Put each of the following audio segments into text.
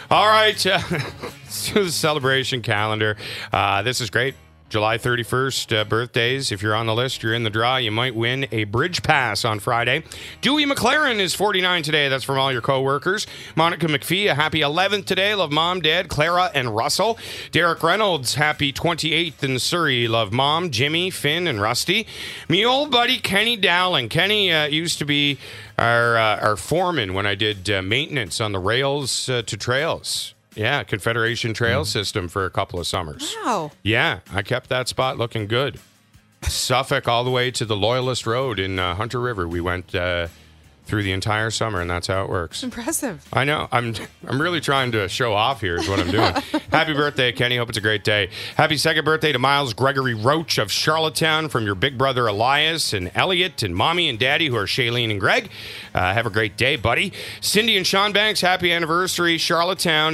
All right. Let's do the celebration calendar. This is great. July 31st birthdays. If you're on the list, you're in the draw. You might win a bridge pass on Friday. Dewey McLaren is 49 today. That's from all your coworkers. Monica McPhee, a happy 11th today. Love Mom, Dad, Clara, and Russell. Derek Reynolds, happy 28th in Surrey. Love Mom, Jimmy, Finn, and Rusty. Me old buddy Kenny Dowling. Kenny used to be our foreman when I did maintenance on the rails to trails. Yeah, Confederation Trail System for a couple of summers. Wow. Yeah, I kept that spot looking good. Suffolk all the way to the Loyalist Road in Hunter River. We went through the entire summer, and that's how it works. Impressive. I know. I'm really trying to show off here is what I'm doing. Happy birthday, Kenny. Hope it's a great day. Happy second birthday to Miles Gregory Roach of Charlottetown from your big brother Elias and Elliot and Mommy and Daddy who are Shailene and Greg. Have a great day, buddy. Cindy and Sean Banks, happy anniversary. Charlottetown,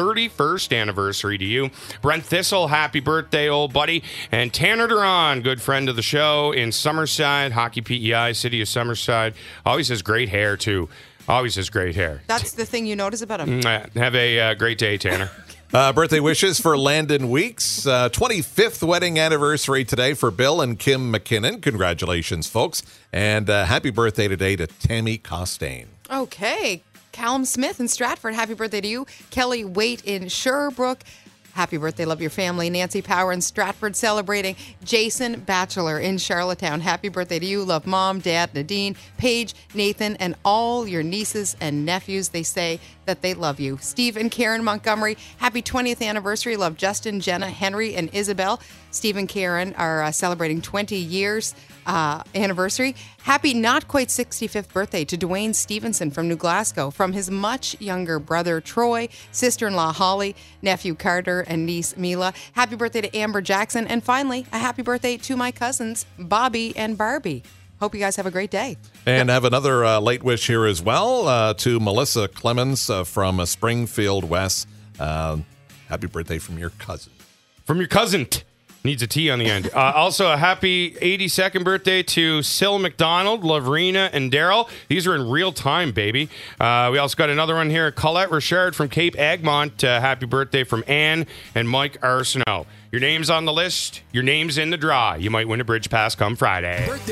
31st anniversary to you. Brent Thistle, happy birthday, old buddy. And Tanner Duran, good friend of the show in Summerside, Hockey PEI, City of Summerside. Always has great hair, too. Always has great hair. That's the thing you notice about him. Have a great day, Tanner. Birthday wishes for Landon Weeks. 25th wedding anniversary today for Bill and Kim McKinnon. Congratulations, folks. And happy birthday today to Tammy Costain. Okay. Callum Smith in Stratford. Happy birthday to you. Kelly Waite in Sherbrooke. Happy birthday, love your family. Nancy Power in Stratford celebrating. Jason Batchelor in Charlottetown. Happy birthday to you. Love Mom, Dad, Nadine, Paige, Nathan, and all your nieces and nephews. They say that they love you. Steve and Karen Montgomery. Happy 20th anniversary. Love Justin, Jenna, Henry, and Isabel. Steve and Karen are celebrating 20 years anniversary. Happy not quite 65th birthday to Dwayne Stevenson from New Glasgow, from his much younger brother Troy, sister-in-law Holly, nephew Carter, and niece Mila. Happy birthday to Amber Jackson. And finally, a happy birthday to my cousins, Bobby and Barbie. Hope you guys have a great day. And have another late wish here as well to Melissa Clemens from Springfield West. Happy birthday from your cousin. From your cousin. Needs a T on the end. Also, a happy 82nd birthday to Syl McDonald, Laverina, and Daryl. These are in real time, baby. We also got another one here. Colette Richard from Cape Egmont. Happy birthday from Anne and Mike Arsenault. Your name's on the list. Your name's in the draw. You might win a bridge pass come Friday.